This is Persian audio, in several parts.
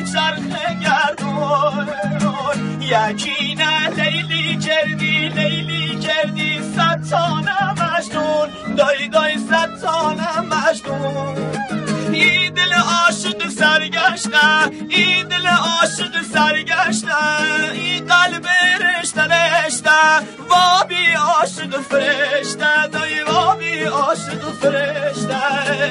میچرخه گردون یکی نه لیلی کردی ستانه مجنون دای ستانه مجنون ای دل عاشق سرگشته ای دل عاشق سرگشته ای قلب رشته وابی عاشق فرشته دای وابی عاشق فرشته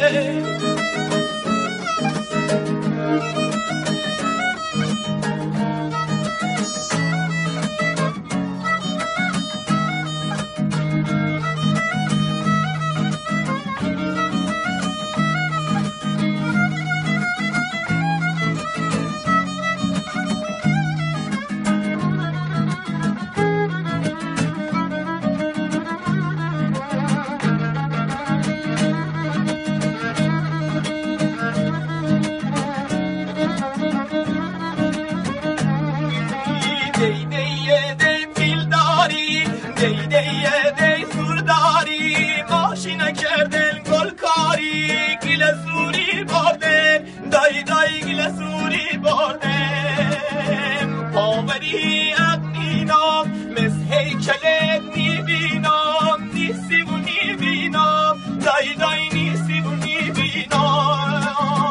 دی سورداری ماشینا کردن گلکاری گل سوری بردن دای گل سوری بردن پاوری اقنینام مثل هیکلت میبینام نیسی و نیبینام دای نیسی و نیبینام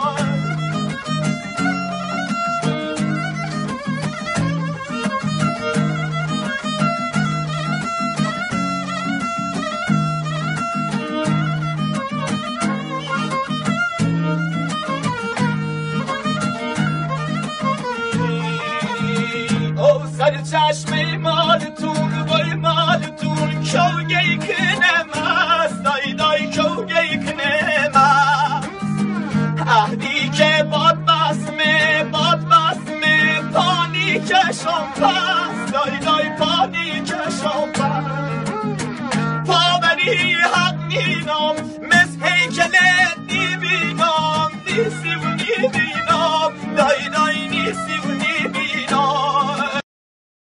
سر چشم مالتون وای مالتون کوگی کنم است دای کوگی کنم است عهدی که باد بسمه پانی کشم پس دای پانی کشم پس پاوری حق نینام